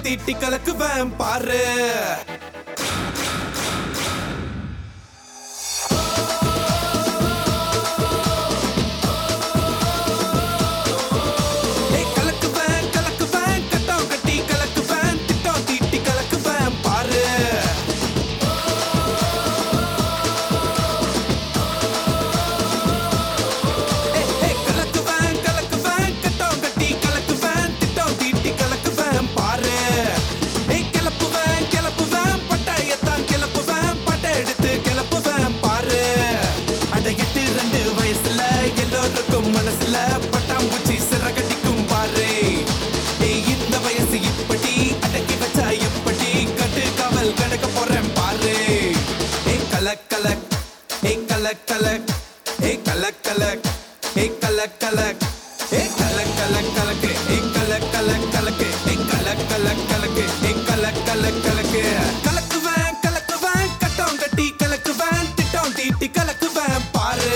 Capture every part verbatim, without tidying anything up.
தீட்டி கலக்குவேன் பாரு. மனசுல பட்டாம்பூச்சி சிறகடிக்கும் பாரு. இந்த வயசு இப்படி அடக்கி வச்சா எப்படி கட்டு காவல் கடக்க போறேன் பாரு. ஏ கலக் கலக் ஏ கலக் கலக் ஏ கலக் கலக் ஏ கலக் கலக் ஏ கலக் கலக் கலக்கு ஏ கலக் கலக் கலக்கு ஏ கலக் கலக் கலக்கு ஏ கலக் கலக் கலக்கு. கலக்குவேன் கலக்குவேன் கட்டம் கட்டி கலக்குவேன் திட்டம் தீட்டி கலக்குவேன் பாரு.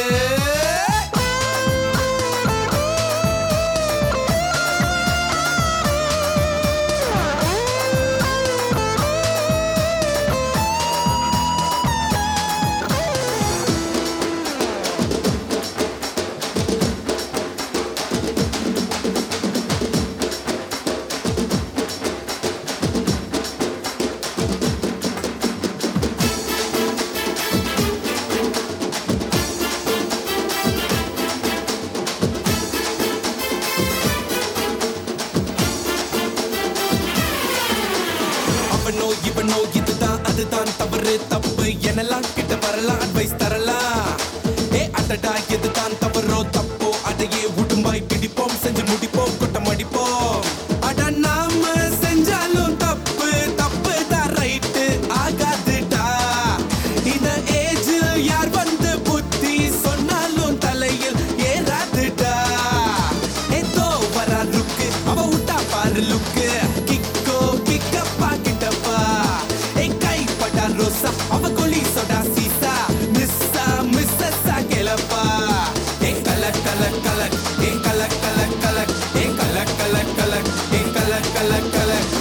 அவனோ இவனோ இதுதான் அதுதான் தவறு தப்பு என்னெல்லாம் கிட்ட வரலாம் அட்வைஸ் தரலாம். ஏ அடடா எதுதான் தவறோ தப்போ அதையே உடும்பாய் பிடிப்போம் செஞ்சு முடிப்போம் கொட்டம் அடிப்போம். அட நாம செஞ்சாலும் தப்பு தப்பு தான் ரைட்டு ஆகாதுடா. இந்த ஏஜ் யார் வந்து புத்தி சொன்னாலும் தலையில் ஏறாதுடா. ஏதோ வரா லுக்கு அவ விட்டா பாரு லுக்கு கிக்கோ கிக்கப்பா கிட்டப்பா. ஏ கை பட்டா ரோசா அவ கொலி சொடா சீசா மிஸ்ஸா மிஸ்ஸா கேளப்பா. ஏ கலக் கலக் கலக் ஏ கலக் கலக் கலக் ஏ கலக் கலக் கலக் ஏ கலக் கலக் கலக்.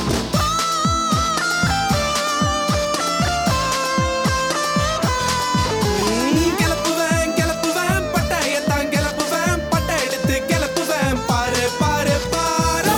கிளப்புவேன் கிளப்புவேன் பட்டாயத்தான் கிளப்புவேன் பட்டை எடுத்து கிளப்புவேன் பாரு பாரு பாரு.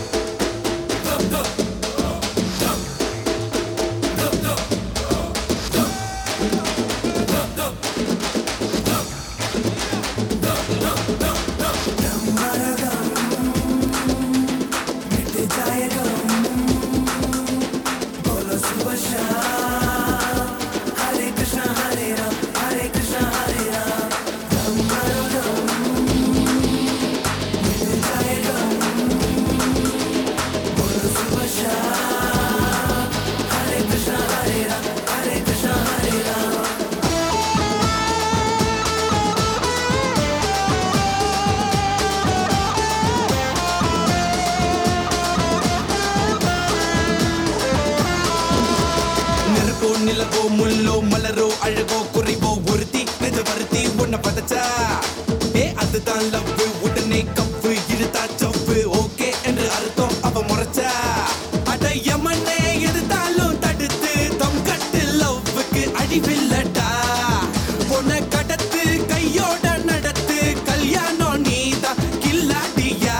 நிலவோ முள்ளோ மலரோ அழகோ குறைவோ ஒருத்தி நெஞ்ச வருத்தி உன்னை பதச்சா. ஏ அதுதான் லவ் உடனே கப்பு இருத்தா சப்பு ஓகே என்று அர்த்தம் அவ முறைச்சா. அட யமனே எதுத்தாலும் தடுத்து தம் கட்டு லவ்வுக்கு அழிவில்லடா. பொண்ண கடத்து கையோட நடத்து கல்யாணம் நீதான் கில்லாடியா.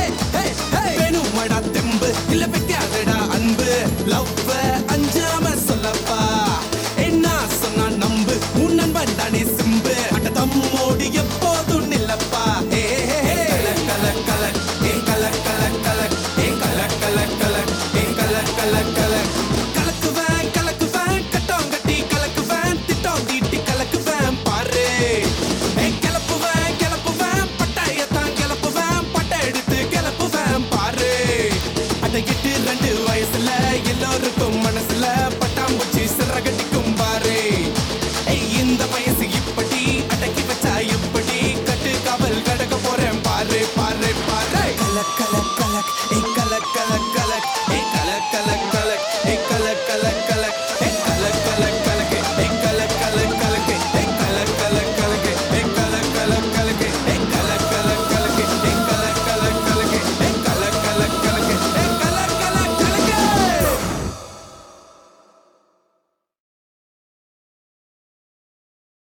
வேணுமடா தெம்பு இல்ல வைக்காதடா அன்பு லவ்வ அஞ்சாம சொல்லப்பா. என்ன சொன்னா நம்பு உன் நண்பன் தானே சிம்பு அட தம்மோடு எப்போதும் நில்லப்பா. ஏ கலக் கலக் கலக் ஏ கலக் கலக் கலக் ஏ கலக் கலக் கலக் ஏ கலக் கலக் கலக். கலக்குவேன் கலக்குவேன் கட்டம் கட்டி கலக்குவேன் திட்டம் தீட்டி கலக்குவேன் பாரு. ஏ கிளப்புவேன் கிளப்புவேன் பட்டாயத்தான் கிளப்புவேன் பட்டை எடுத்து கிளப்புவேன் பாரு. அட எட்டு ரெண்டு வயசுல எல்லோருக்கும் மனசுல பட்டாம்பூச்சி சிறகடிக்கும் பாரு. இந்த வயசு இப்படி அடக்கி வச்சா எப்படி கட்டு காவல் கடக்க போறேன் பாரு பாரு பாரு. கலக் கலக் கலக் ஏ கலக் கலக் கலக் ஏ கலக் கலக் கலக் ஏ கலக் கலக்